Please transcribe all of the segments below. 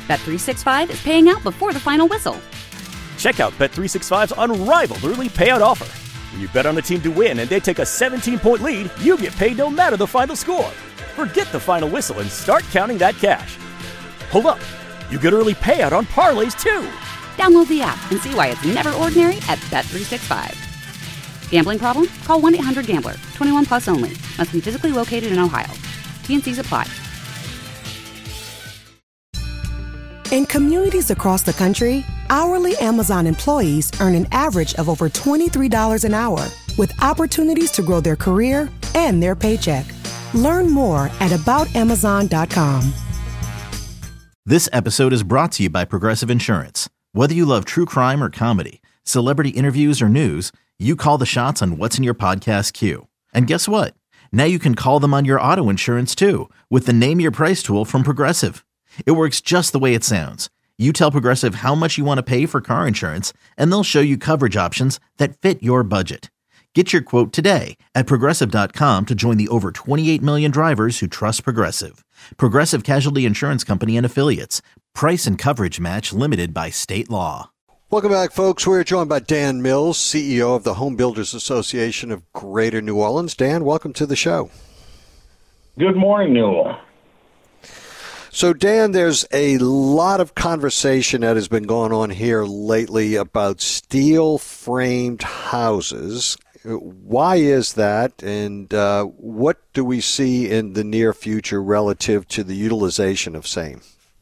Bet365 is paying out before the final whistle. Check out Bet365's unrivaled early payout offer. When you bet on a team to win and they take a 17-point lead, you get paid no matter the final score. Forget the final whistle and start counting that cash. Hold up. You get early payout on parlays, too. Download the app and see why it's never ordinary at Bet365. Gambling problem? Call 1-800-GAMBLER. 21 plus only. Must be physically located in Ohio. T&Cs apply. In communities across the country, hourly Amazon employees earn an average of over $23 an hour, with opportunities to grow their career and their paycheck. Learn more at aboutamazon.com. This episode is brought to you by Progressive Insurance. Whether you love true crime or comedy, celebrity interviews or news, you call the shots on what's in your podcast queue. And guess what? Now you can call them on your auto insurance too, with the Name Your Price tool from Progressive. It works just the way it sounds. You tell Progressive how much you want to pay for car insurance, and they'll show you coverage options that fit your budget. Get your quote today at Progressive.com to join the over 28 million drivers who trust Progressive. Progressive Casualty Insurance Company and Affiliates. Price and coverage match limited by state law. Welcome back, folks. We're joined by Dan Mills, CEO of the Home Builders Association of Greater New Orleans. Dan, welcome to the show. Good morning, Newell. So, Dan, there's a lot of conversation that has been going on here lately about steel-framed houses. Why is that, and what do we see in the near future relative to the utilization of same?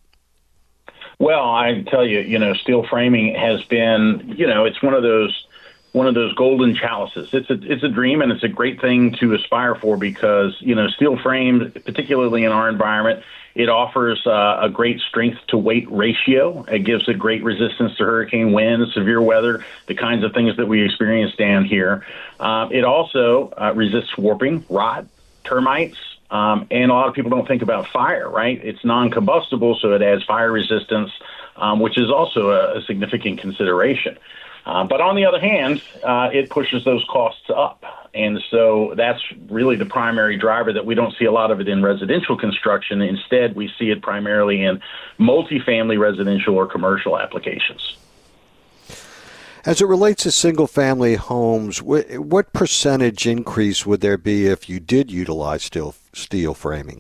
Well, I tell you, steel framing has been, it's one of those golden chalices. It's a dream, and it's a great thing to aspire for because, steel framed, particularly in our environment, it offers a great strength to weight ratio. It gives a great resistance to hurricane wind, severe weather, the kinds of things that we experience down here. It also resists warping, rot, termites, and a lot of people don't think about fire, right? It's non-combustible, so it adds fire resistance, which is also a significant consideration. But on the other hand, it pushes those costs up. And so that's really the primary driver that we don't see a lot of it in residential construction. Instead, we see it primarily in multifamily residential or commercial applications. As it relates to single-family homes, what percentage increase would there be if you did utilize steel framing?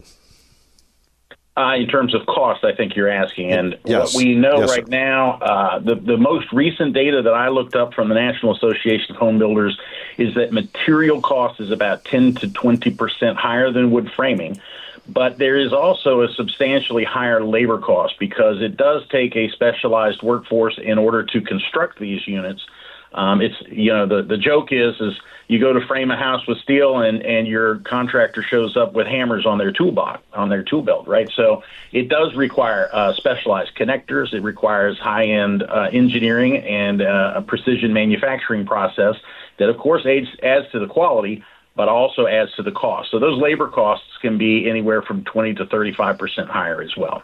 In terms of cost, I think you're asking. And yes. What we know sir. now, the most recent data that I looked up from the National Association of Home Builders is that material cost is about 10 to 20% higher than wood framing. But there is also a substantially higher labor cost because it does take a specialized workforce in order to construct these units. It's the joke is you go to frame a house with steel and your contractor shows up with hammers on their toolbox, on their tool belt, right? So it does require specialized connectors. It requires high-end engineering and a precision manufacturing process that, of course, adds to the quality, but also adds to the cost. So those labor costs can be anywhere from 20 to 35% higher as well.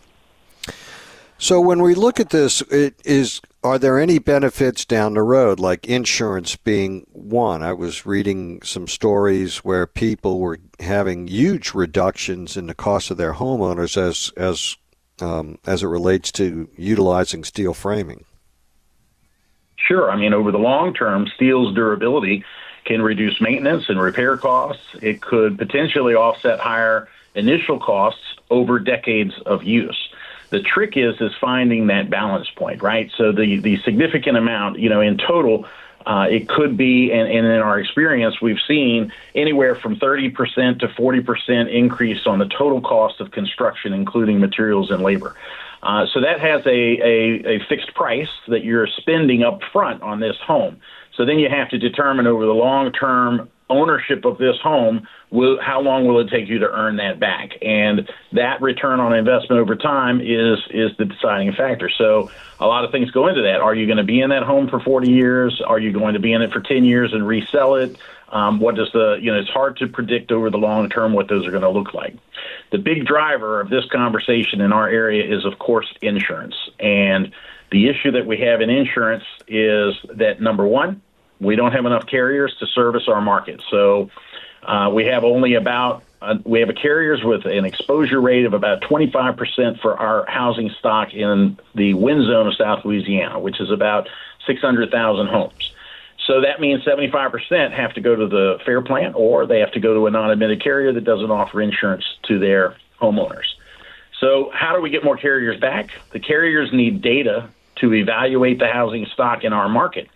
So when we look at this, are there any benefits down the road, like insurance being one? I was reading some stories where people were having huge reductions in the cost of their homeowners as it relates to utilizing steel framing. Sure. I mean, over the long term, steel's durability can reduce maintenance and repair costs. It could potentially offset higher initial costs over decades of use. The trick is finding that balance point, right? So the significant amount, in total, it could be, and in our experience, we've seen anywhere from 30% to 40% increase on the total cost of construction, including materials and labor. So that has a fixed price that you're spending up front on this home. So then you have to determine over the long-term ownership of this home, how long will it take you to earn that back? And that return on investment over time is the deciding factor. So a lot of things go into that. Are you going to be in that home for 40 years? Are you going to be in it for 10 years and resell it? It's hard to predict over the long term what those are going to look like. The big driver of this conversation in our area is, of course, insurance. And the issue that we have in insurance is that, number one, we don't have enough carriers to service our market. So We have only about we have carriers with an exposure rate of about 25% for our housing stock in the wind zone of South Louisiana, which is about 600,000 homes. So that means 75% have to go to the FAIR plan, or they have to go to a non-admitted carrier that doesn't offer insurance to their homeowners. So how do we get more carriers back? The carriers need data to evaluate the housing stock in our market.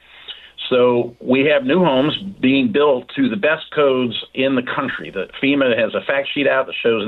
So we have new homes being built to the best codes in the country. The FEMA has a fact sheet out that shows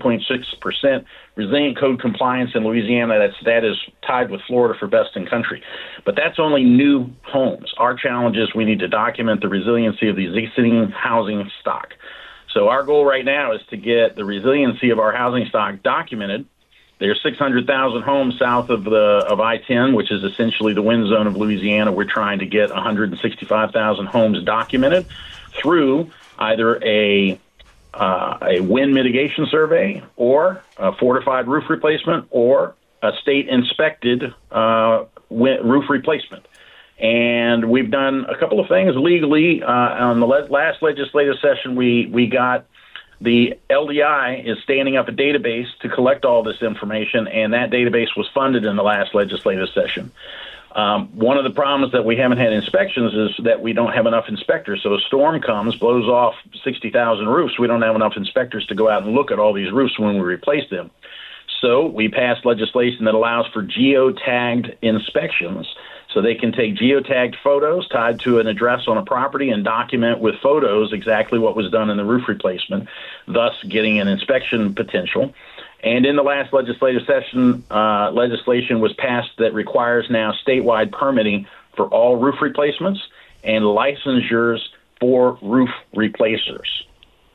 98.6% resilient code compliance in Louisiana. That is tied with Florida for best in country. But that's only new homes. Our challenge is we need to document the resiliency of the existing housing stock. So our goal right now is to get the resiliency of our housing stock documented. There's 600,000 homes south of I-10, which is essentially the wind zone of Louisiana. We're trying to get 165,000 homes documented through either a wind mitigation survey or a fortified roof replacement or a state-inspected roof replacement. And we've done a couple of things legally. On the last legislative session, we got the LDI is standing up a database to collect all this information, and that database was funded in the last legislative session. One of the problems that we haven't had inspections is that we don't have enough inspectors. So a storm comes, blows off 60,000 roofs. We don't have enough inspectors to go out and look at all these roofs when we replace them. So we passed legislation that allows for geotagged inspections. So they can take geotagged photos tied to an address on a property and document with photos exactly what was done in the roof replacement, thus getting an inspection potential. And in the last legislative session, legislation was passed that requires now statewide permitting for all roof replacements and licensures for roof replacers.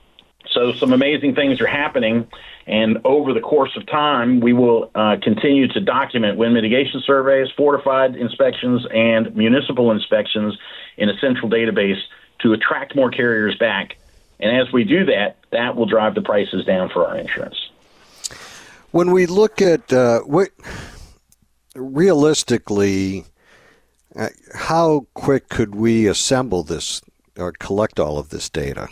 So some amazing things are happening, and over the course of time, we will continue to document wind mitigation surveys, fortified inspections, and municipal inspections in a central database to attract more carriers back. And as we do that, that will drive the prices down for our insurance. When we look at realistically, how quick could we assemble this or collect all of this data?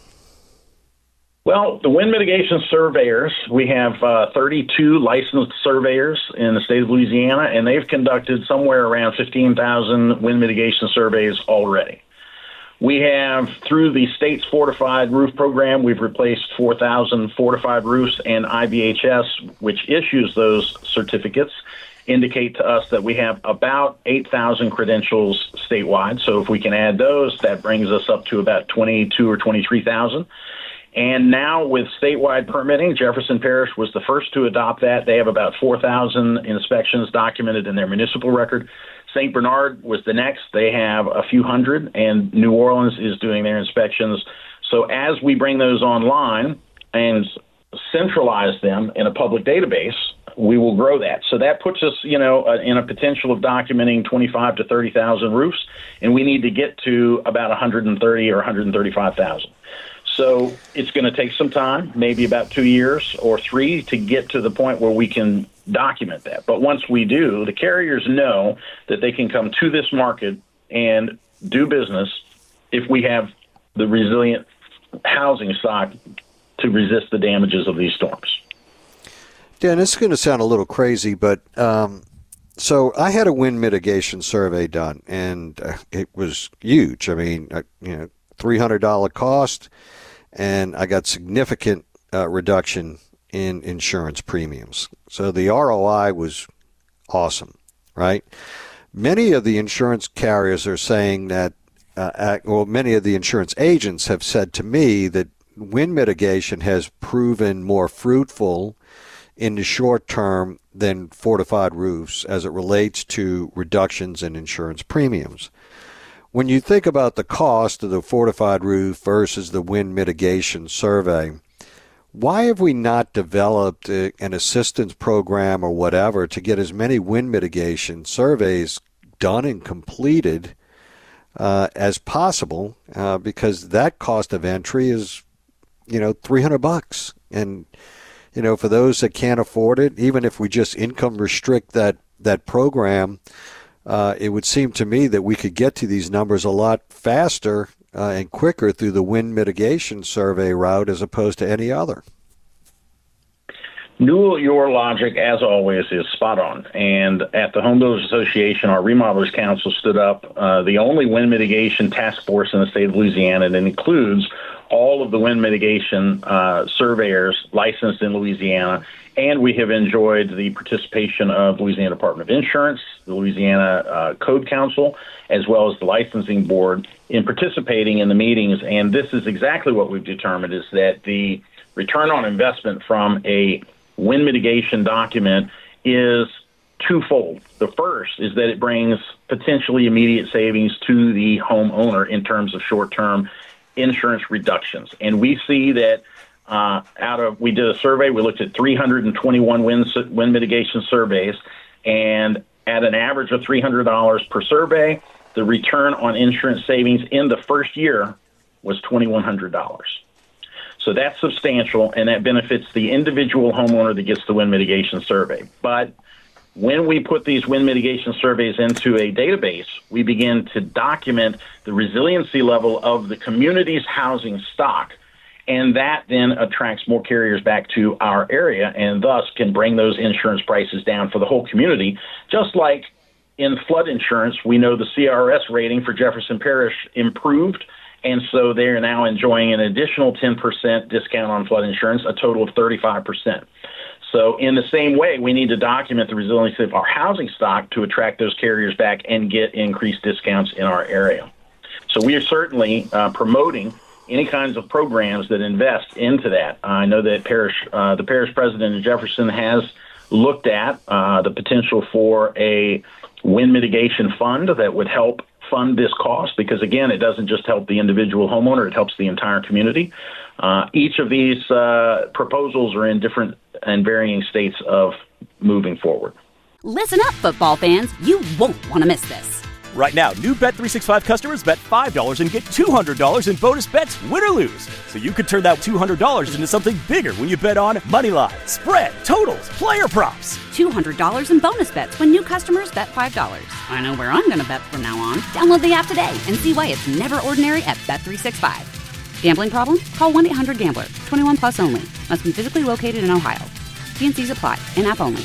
Well, the wind mitigation surveyors, we have 32 licensed surveyors in the state of Louisiana, and they've conducted somewhere around 15,000 wind mitigation surveys already. We have, through the state's fortified roof program, we've replaced 4,000 fortified roofs, and IBHS, which issues those certificates, indicate to us that we have about 8,000 credentials statewide. So if we can add those, that brings us up to about 22 or 23,000. And now with statewide permitting, Jefferson Parish was the first to adopt that. They have about 4,000 inspections documented in their municipal record. St. Bernard was the next. They have a few hundred, and New Orleans is doing their inspections. So as we bring those online and centralize them in a public database, we will grow that. So that puts us, in a potential of documenting 25 to 30,000 roofs, and we need to get to about 130 or 135,000. So it's going to take some time, maybe about 2 years or 3, to get to the point where we can document that. But once we do, the carriers know that they can come to this market and do business if we have the resilient housing stock to resist the damages of these storms. Dan, this is going to sound a little crazy, but so I had a wind mitigation survey done, and it was huge. I mean, $300 cost, and I got significant reduction in insurance premiums. So the ROI was awesome, right? Many of the insurance carriers are saying that, many of the insurance agents have said to me that wind mitigation has proven more fruitful in the short term than fortified roofs as it relates to reductions in insurance premiums. When you think about the cost of the fortified roof versus the wind mitigation survey, why have we not developed an assistance program or whatever to get as many wind mitigation surveys done and completed as possible? Because that cost of entry is, $300. And, for those that can't afford it, even if we just income restrict that program, it would seem to me that we could get to these numbers a lot faster and quicker through the wind mitigation survey route as opposed to any other. Newell, your logic, as always, is spot on. And at the Home Builders Association, our Remodelers Council stood up the only wind mitigation task force in the state of Louisiana that includes all of the wind mitigation surveyors licensed in Louisiana. And we have enjoyed the participation of Louisiana Department of Insurance, the Louisiana Code Council, as well as the licensing board in participating in the meetings. And this is exactly what we've determined, is that the return on investment from a wind mitigation document is twofold. The first is that it brings potentially immediate savings to the homeowner in terms of short-term insurance reductions. And we see that we did a survey, we looked at 321 wind mitigation surveys, and at an average of $300 per survey, the return on insurance savings in the first year was $2,100. So that's substantial, and that benefits the individual homeowner that gets the wind mitigation survey. But when we put these wind mitigation surveys into a database, we begin to document the resiliency level of the community's housing stock, and that then attracts more carriers back to our area and thus can bring those insurance prices down for the whole community. Just like in flood insurance, we know the CRS rating for Jefferson Parish improved, and so they're now enjoying an additional 10% discount on flood insurance, a total of 35%. So in the same way, we need to document the resiliency of our housing stock to attract those carriers back and get increased discounts in our area. So we are certainly promoting any kinds of programs that invest into that. I know that the parish president in Jefferson has looked at the potential for a wind mitigation fund that would help fund this cost, because again, it doesn't just help the individual homeowner, it helps the entire community. Each of these proposals are in different and varying states of moving forward. Listen up, football fans. You won't want to miss this. Right now, new Bet365 customers bet $5 and get $200 in bonus bets, win or lose. So you could turn that $200 into something bigger when you bet on money line, spread, totals, player props. $200 in bonus bets when new customers bet $5. I know where I'm going to bet from now on. Download the app today and see why it's never ordinary at Bet365. Gambling problem? Call 1-800-GAMBLER. 21 plus only. Must be physically located in Ohio. T&Cs apply. In-app only.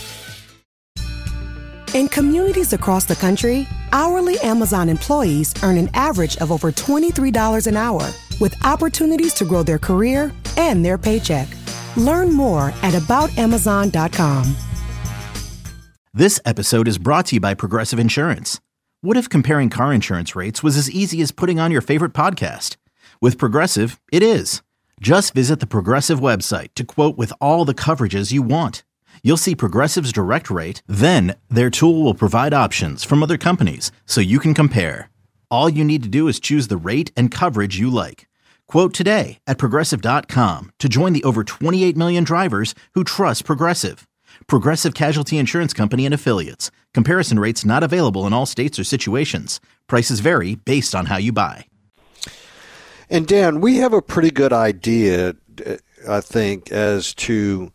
In communities across the country, hourly Amazon employees earn an average of over $23 an hour, with opportunities to grow their career and their paycheck. Learn more at aboutamazon.com. This episode is brought to you by Progressive Insurance. What if comparing car insurance rates was as easy as putting on your favorite podcast? With Progressive, it is. Just visit the Progressive website to quote with all the coverages you want. You'll see Progressive's direct rate, then their tool will provide options from other companies so you can compare. All you need to do is choose the rate and coverage you like. Quote today at Progressive.com to join the over 28 million drivers who trust Progressive. Progressive Casualty Insurance Company and Affiliates. Comparison rates not available in all states or situations. Prices vary based on how you buy. And Dan, we have a pretty good idea, I think, as to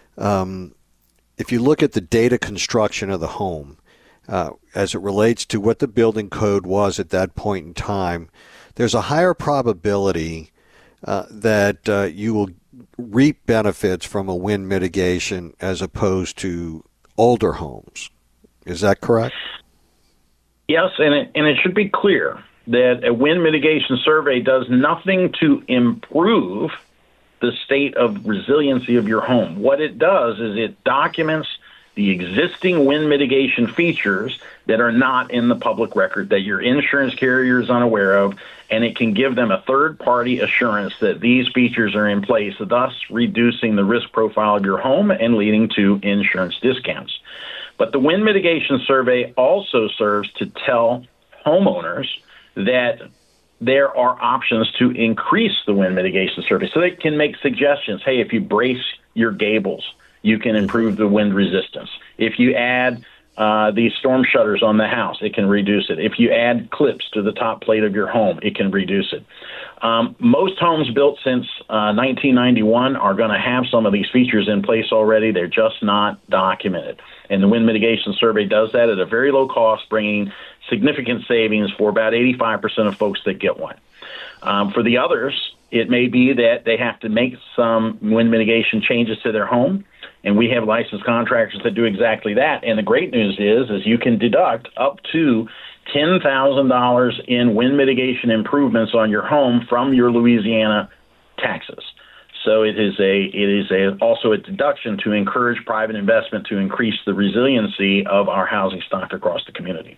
if you look at the data construction of the home, as it relates to what the building code was at that point in time, there's a higher probability that you will reap benefits from a wind mitigation as opposed to older homes. Is that correct? Yes, and it should be clear that a wind mitigation survey does nothing to improve the state of resiliency of your home. What it does is it documents the existing wind mitigation features that are not in the public record, that your insurance carrier is unaware of, and it can give them a third-party assurance that these features are in place, thus reducing the risk profile of your home and leading to insurance discounts. But the wind mitigation survey also serves to tell homeowners that there are options to increase the wind mitigation survey. So they can make suggestions. Hey, if you brace your gables, you can improve the wind resistance. If you add the storm shutters on the house, it can reduce it. If you add clips to the top plate of your home, it can reduce it. Most homes built since 1991 are going to have some of these features in place already. They're just not documented. And the Wind Mitigation Survey does that at a very low cost, bringing significant savings for about 85% of folks that get one. For the others, it may be that they have to make some wind mitigation changes to their home. And we have licensed contractors that do exactly that. And the great news is you can deduct up to $10,000 in wind mitigation improvements on your home from your Louisiana taxes. So it is also a deduction to encourage private investment to increase the resiliency of our housing stock across the community.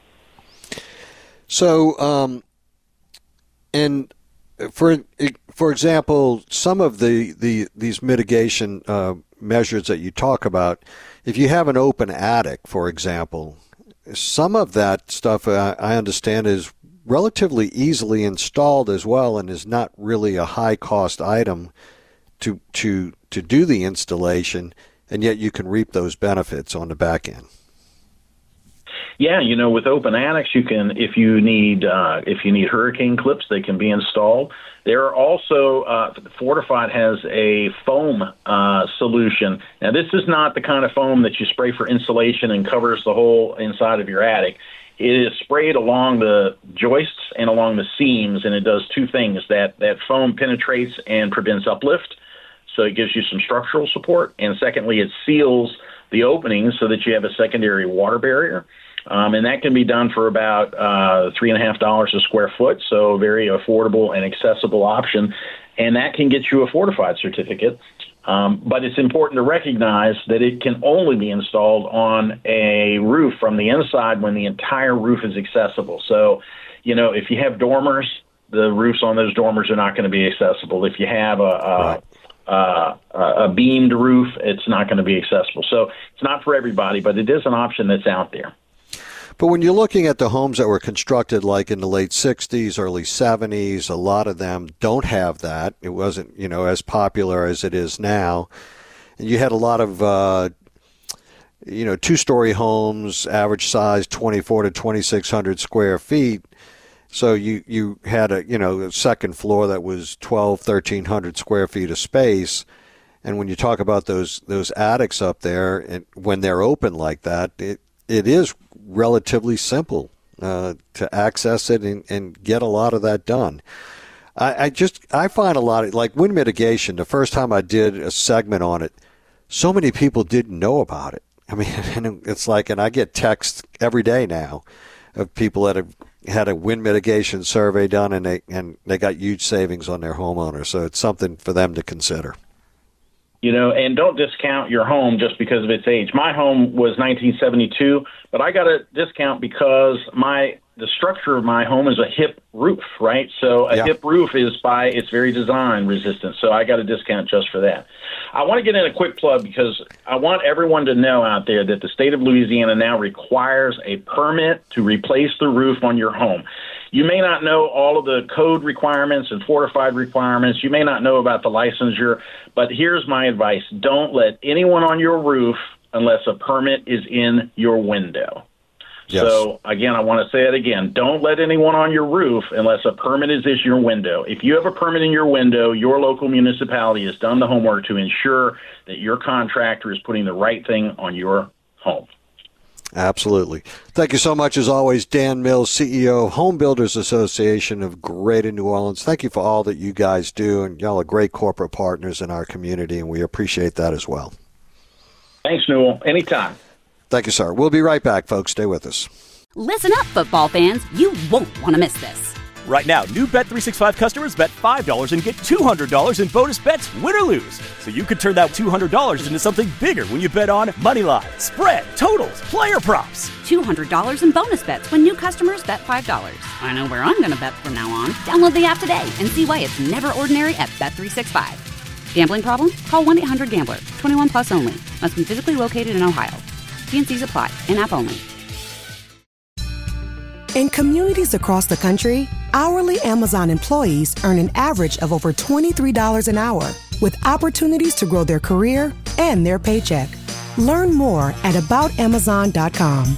So, and for example, some of these mitigation measures that you talk about, if you have an open attic, for example, some of that stuff I understand is relatively easily installed as well, and is not really a high cost item to do the installation, and yet you can reap those benefits on the back end. Yeah, with open attics, you can, if you need hurricane clips, they can be installed. There are also, Fortified has a foam solution. Now, this is not the kind of foam that you spray for insulation and covers the whole inside of your attic. It is sprayed along the joists and along the seams, and it does two things. That foam penetrates and prevents uplift, so it gives you some structural support. And secondly, it seals the openings so that you have a secondary water barrier. And that can be done for about $3.50 a square foot, so a very affordable and accessible option. And that can get you a Fortified certificate. But it's important to recognize that it can only be installed on a roof from the inside when the entire roof is accessible. So, if you have dormers, the roofs on those dormers are not going to be accessible. If you have a beamed roof, it's not going to be accessible. So it's not for everybody, but it is an option that's out there. But when you're looking at the homes that were constructed like in the late 60s, early 70s, a lot of them don't have that. It wasn't, as popular as it is now. And you had a lot of, two-story homes, average size 2,400 to 2,600 square feet. So you had a second floor that was 1,300 square feet of space. And when you talk about those attics up there, and when they're open like that, it is relatively simple to access it and get a lot of that done. I find a lot of, like wind mitigation, the first time I did a segment on it, so many people didn't know about it. I mean, and it's like, and I get texts every day now of people that have had a wind mitigation survey done and they got huge savings on their homeowner. So it's something for them to consider. And don't discount your home just because of its age. My home was 1972, but I got a discount because the structure of my home is a hip roof, right? So a hip roof is by its very design resistant. So I got a discount just for that. I want to get in a quick plug because I want everyone to know out there that the state of Louisiana now requires a permit to replace the roof on your home. You may not know all of the code requirements and Fortified requirements. You may not know about the licensure, but here's my advice. Don't let anyone on your roof unless a permit is in your window. Yes. So, again, I want to say it again. Don't let anyone on your roof unless a permit is in your window. If you have a permit in your window, your local municipality has done the homework to ensure that your contractor is putting the right thing on your home. Absolutely. Thank you so much, as always, Dan Mills, CEO of Home Builders Association of Greater New Orleans. Thank you for all that you guys do, and y'all are great corporate partners in our community, and we appreciate that as well. Thanks, Newell. Anytime. Thank you, sir. We'll be right back, folks. Stay with us. Listen up, football fans. You won't want to miss this. Right now, new Bet365 customers bet $5 and get $200 in bonus bets, win or lose. So you could turn that $200 into something bigger when you bet on money line, spread, totals, player props. $200 in bonus bets when new customers bet $5. I know where I'm going to bet from now on. Download the app today and see why it's never ordinary at Bet365. Gambling problem? Call 1-800-GAMBLER. 21 plus only. Must be physically located in Ohio. T&Cs apply. In-app only. In communities across the country, hourly Amazon employees earn an average of over $23 an hour, with opportunities to grow their career and their paycheck. Learn more at aboutamazon.com.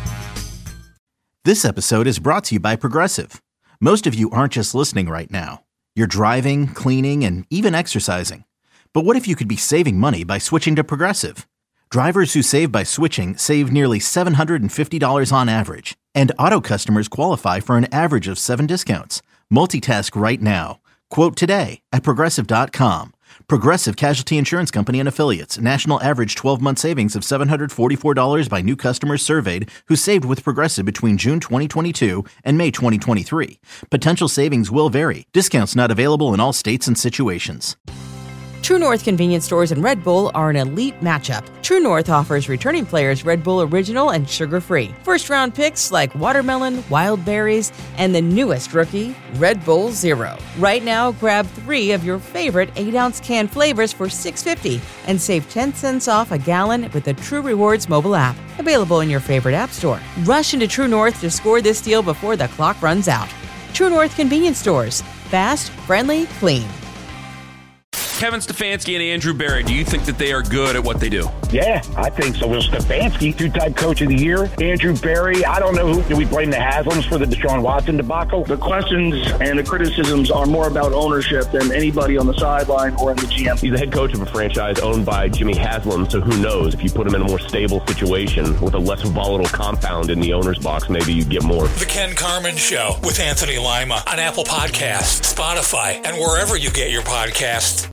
This episode is brought to you by Progressive. Most of you aren't just listening right now. You're driving, cleaning, and even exercising. But what if you could be saving money by switching to Progressive? Drivers who save by switching save nearly $750 on average. And auto customers qualify for an average of 7 discounts. Multitask right now. Quote today at Progressive.com. Progressive Casualty Insurance Company and Affiliates. National average 12-month savings of $744 by new customers surveyed who saved with Progressive between June 2022 and May 2023. Potential savings will vary. Discounts not available in all states and situations. True North convenience stores and Red Bull are an elite matchup. True North offers returning players Red Bull Original and sugar-free. First-round picks like watermelon, wild berries, and the newest rookie, Red Bull Zero. Right now, grab 3 of your favorite 8-ounce can flavors for $6.50 and save 10 cents off a gallon with the True Rewards mobile app. Available in your favorite app store. Rush into True North to score this deal before the clock runs out. True North convenience stores. Fast, friendly, clean. Kevin Stefanski and Andrew Berry, do you think that they are good at what they do? Yeah, I think so. Will Stefanski, 2-time coach of the year. Andrew Berry, I don't know who. Do we blame the Haslams for the Deshaun Watson debacle? The questions and the criticisms are more about ownership than anybody on the sideline or in the GM. He's the head coach of a franchise owned by Jimmy Haslam, so who knows? If you put him in a more stable situation with a less volatile compound in the owner's box, maybe you get more. The Ken Carman Show with Anthony Lima on Apple Podcasts, Spotify, and wherever you get your podcasts.